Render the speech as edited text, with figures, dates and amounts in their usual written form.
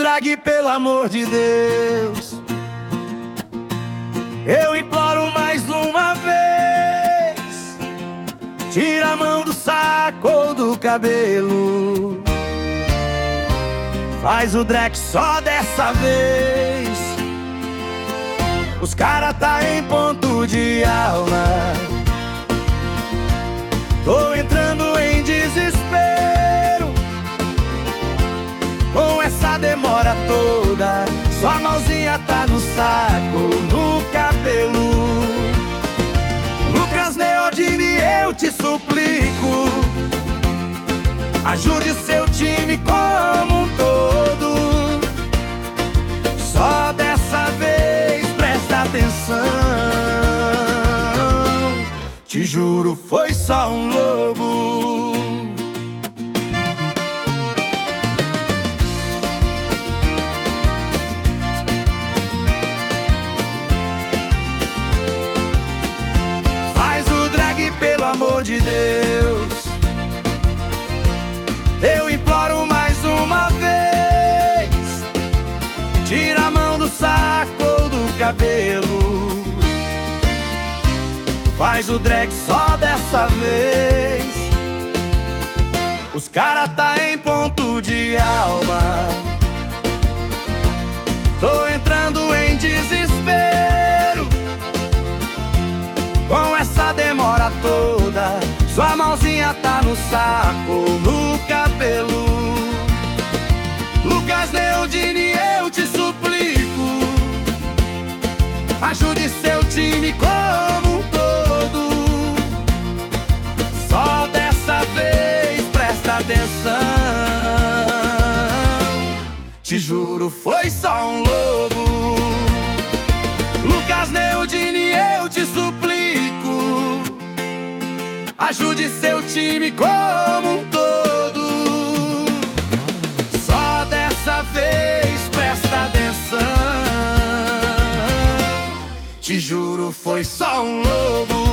drag, pelo amor de Deus. Eu imploro mais uma vez, tira a mão do saco ou do cabelo. Faz o drag só dessa vez. Os cara tá em ponto de alma. Tô entrando em desespero com essa demora toda. Sua mãozinha tá no saco, no cabelo. Lucas Neodini, eu te suplico, ajude seu time como um todo. Só dessa vez presta atenção. Te juro, foi só um lobo. Faz o drag, pelo amor de Deus. Eu imploro mais uma vez, tira a mão do saco ou do cabelo. Faz o drag só dessa vez. Os cara tá em ponto de alma. Tô entrando em desespero com essa demora toda. Sua mãozinha tá no saco, no cabelo. Lucas Neodini, eu te suplico, ajude seu time como um todo. Só dessa vez presta atenção. Te juro, foi só um lobo. Lucas Neodini, eu te suplico, ajude seu time como um todo. Só dessa vez presta atenção. Te juro, foi só um lobo.